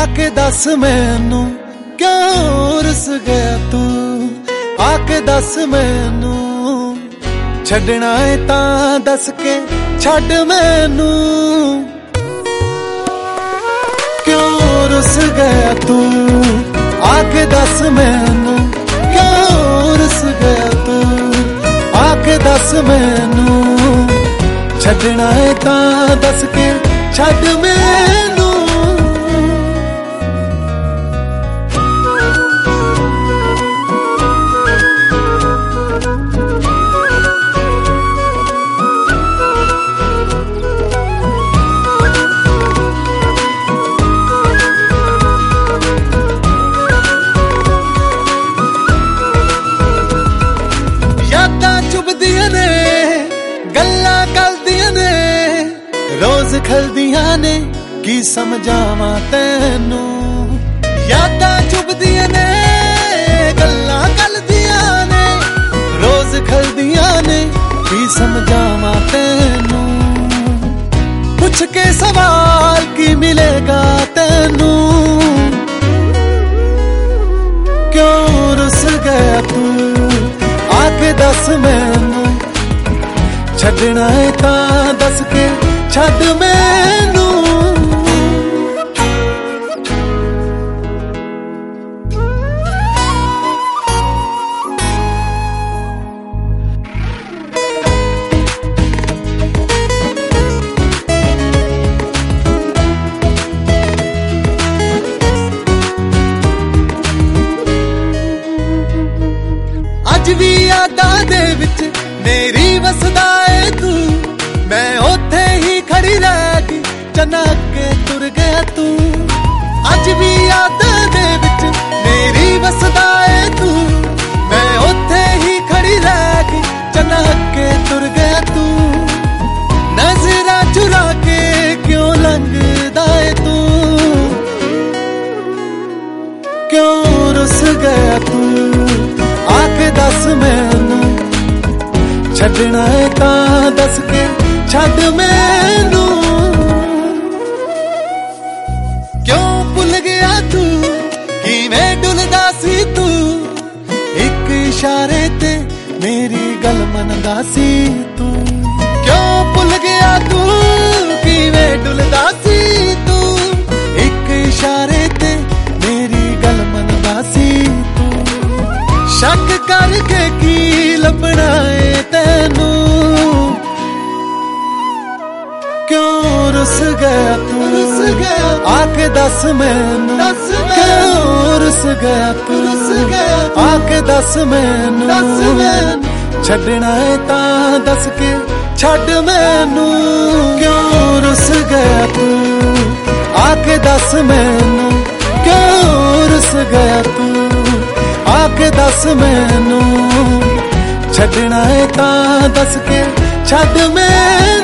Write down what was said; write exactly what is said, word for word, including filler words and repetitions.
आके दस मैनू क्यों रुस गया तू, आके दस मैनू छड्डना है तां दस के छड्ड मैनू, क्यों रुस गया तू, आके दस मैनू क्यों रुस गया तू, आके दस मैनू छड्डना है तां दस के छड्ड मैनू। रोज खलदियां ने की समझावा तैनू, यादां चुभदियां ने गल्लां करदियां ने, रोज खलदियां ने की समझावा तैनू, पूछ के सवाल की मिलेगा तैनू, क्यों रुस गया तू, आके दस मैनू छड्डना है तां दस के छड्ड मैनू। अज भी यादां दे विच मेरी वसदा है तू, मैं ओथे ही खड़ी रह गई चन्ना के तुर गया तू, अज भी यादां दे विच मेरी वसदा है तू, मैं ओथे ही खड़ी रह गई चन्ना के तुर गया तू, नजरा चुरा के क्यों लंघदा है तू, क्यों रुस गया तू, आके दस मैनू छड्डना है तां दस के छड्ड मैनू, क्यों भुल गया तू किवें डुलदा सी तू, एक इशारे ते मेरी गल मनदा सी तू, क्यों भुल गया तू किवें डुलदा सी तू, एक इशारे ते मेरी गल मनदा सी तू, शक करके की लभना है तैनू, क्यों रुस गया तू, रुस गया आके दस मैनू, क्यों रुस गया तू, रुस गया आके दस मैनू, छड्डना है तां दस के छड्ड मैनू, क्यों रुस गया तू, आके दस मैनू, क्यों रुस गया तू, आके दस मैनू छड्डना है तां दस के छड्ड मैनू।